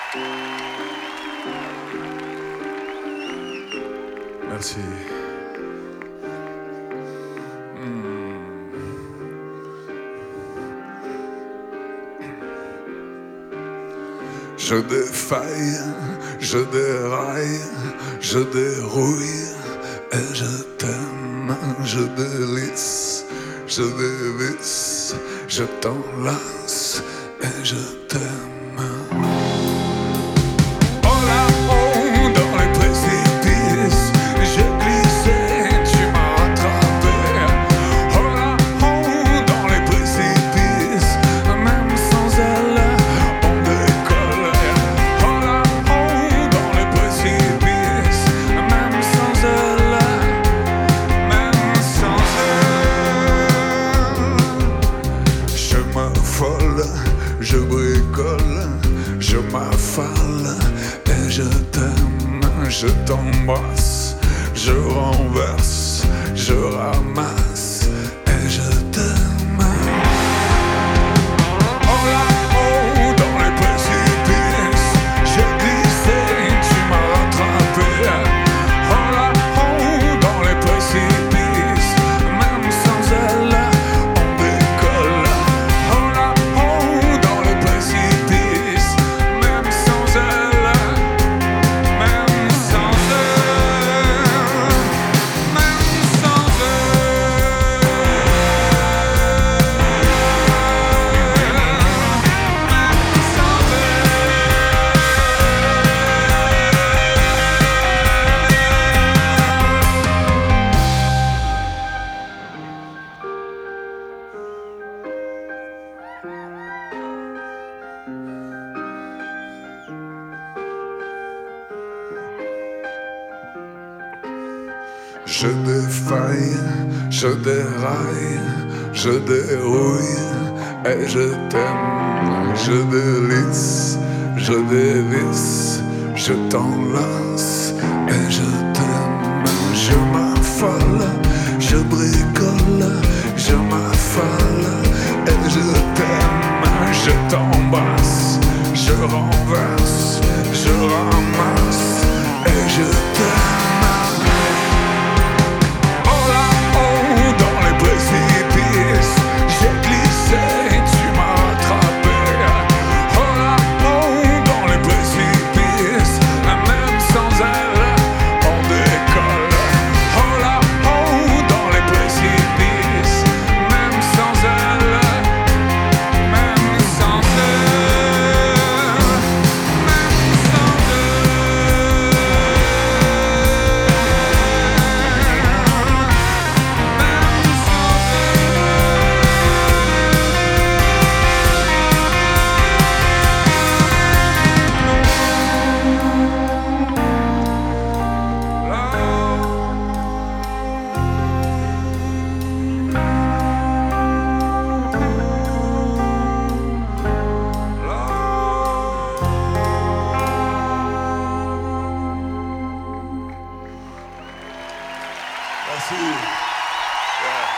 Merci. Je défaille, je déraille, je dérouille et je t'aime, je délice, je dévisse, je t'enlace et je t'aime. Oh là-haut dans les précipices, j'ai glissé, tu m'as rattrapé. Oh là-haut dans les précipices, même sans elle, on décolle. Oh là-haut dans les précipices, même sans elle, même sans elle. Je m'affole, je bricole, je m'affale et je t'aime, je t'embrasse, je renverse, je ramasse et je t'aime. Oh là-haut dans les précipices, j'ai glissé, tu m'as rattrapé. Oh là-haut dans les précipices, même sans elle, on décolle. Oh là-haut dans les précipices, même sans elle, même sans elle, même sans elle, même sans Je défaille, je déraille, je dérouille et je t'aime, je délice, je dévisse, je t'enlace et je t'aime. Je m'affale, je bricole, je m'affale et je t'aime, je t'embrasse, je renverse, je ramasse et je t'aime.